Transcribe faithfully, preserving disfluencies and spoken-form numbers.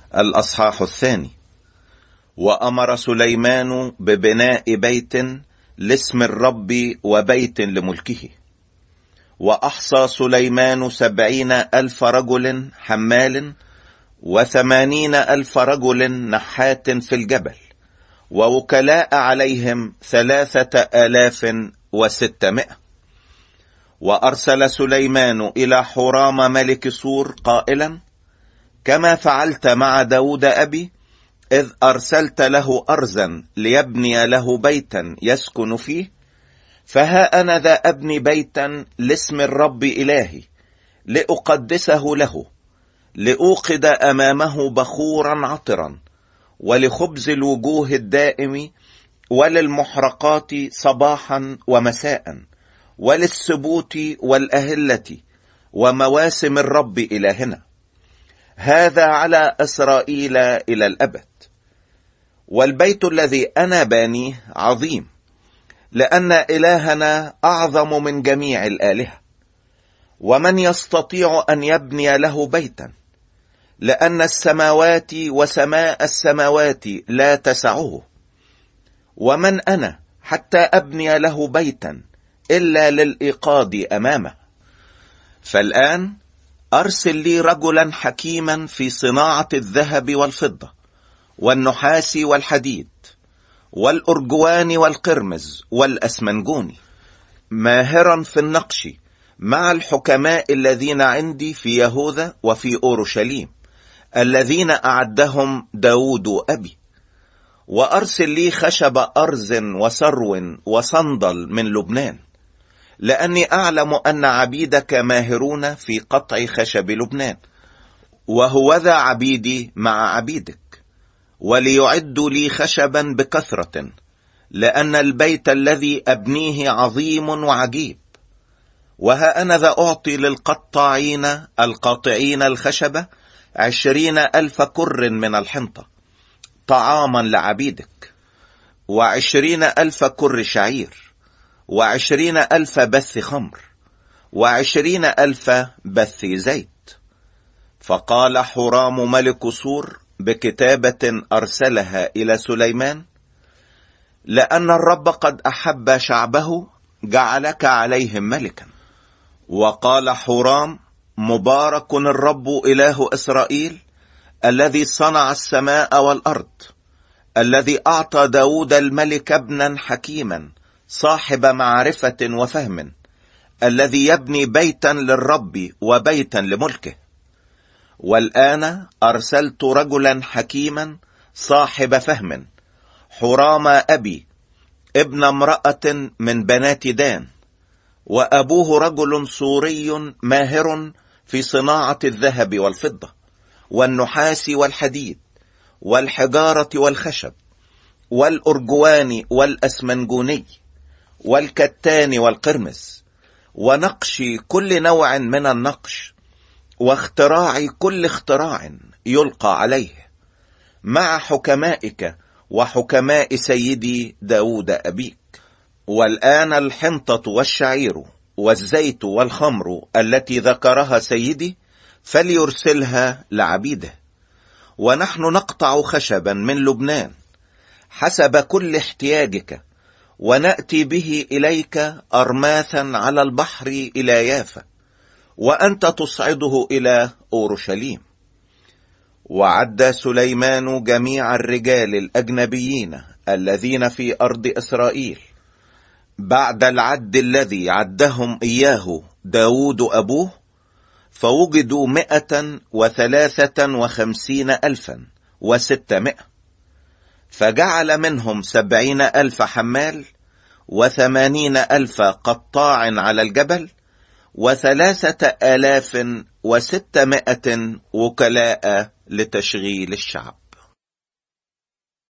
الأصحاح الثاني. وأمر سليمان ببناء بيت لاسم الرب وبيت لملكه. وأحصى سليمان سبعين ألف رجل حمال وثمانين ألف رجل نحات في الجبل، ووكلاء عليهم ثلاثة آلاف وستمائة. وأرسل سليمان إلى حرام ملك سور قائلا: كما فعلت مع داود أبي، إذ أرسلت له أرزا ليبني له بيتا يسكن فيه، فها أنا ذا أبني بيتا لاسم الرب إلهي، لأقدسه له، لأوقد أمامه بخورا عطرا، ولخبز الوجوه الدائم، وللمحرقات صباحا ومساء، وللسبوت والأهلة ومواسم الرب إلهنا. هذا على إسرائيل إلى الأبد. والبيت الذي أنا بانيه عظيم، لأن إلهنا أعظم من جميع الآلهة. ومن يستطيع أن يبني له بيتا؟ لأن السماوات وسماء السماوات لا تسعه. ومن أنا حتى أبني له بيتا إلا للإيقاظ أمامه؟ فالآن أرسل لي رجلا حكيما في صناعة الذهب والفضة والنحاس والحديد والأرجوان والقرمز والأسمنجوني، ماهرا في النقش مع الحكماء الذين عندي في يهوذا وفي أورشليم، الذين أعدهم داود أبي. وأرسل لي خشب أرز وسرو وصندل من لبنان، لأني أعلم أن عبيدك ماهرون في قطع خشب لبنان، وهوذا عبيدي مع عبيدك. وليعدوا لي خشبا بكثرة، لأن البيت الذي أبنيه عظيم وعجيب. وها أنا ذا أعطي للقطاعين القاطعين الخشبة عشرين ألف كر من الحنطة طعاما لعبيدك، وعشرين ألف كر شعير، وعشرين ألف بث خمر، وعشرين ألف بث زيت. فقال حرام ملك سور بكتابة أرسلها إلى سليمان: لأن الرب قد أحب شعبه جعلك عليهم ملكا. وقال حرام: مبارك الرب إله إسرائيل، الذي صنع السماء والأرض، الذي أعطى داود الملك ابنا حكيما صاحب معرفة وفهم، الذي يبني بيتا للرب وبيتا لملكه. والآن أرسلت رجلا حكيما صاحب فهم، حرام أبي، ابن امرأة من بنات دان، وأبوه رجل سوري ماهر في صناعة الذهب والفضة والنحاس والحديد والحجارة والخشب والأرجوان والأسمنجوني والكتان والقرمز، ونقش كل نوع من النقش، واختراع كل اختراع يلقى عليه، مع حكمائك وحكماء سيدي داود أبيك. والآن الحنطة والشعير والزيت والخمر التي ذكرها سيدي فليرسلها لعبيده، ونحن نقطع خشبا من لبنان حسب كل احتياجك، ونأتي به إليك أرماثا على البحر إلى يافا، وأنت تصعده إلى أورشليم. وعد سليمان جميع الرجال الأجنبيين الذين في أرض إسرائيل بعد العد الذي عدهم إياه داود أبوه، فوجدوا مئة وثلاثة وخمسين ألفا وستمائة. فجعل منهم سبعين ألف حمال، وثمانين ألف قطاع على الجبل، وثلاثة آلاف وستمائة وكلاء لتشغيل الشعب.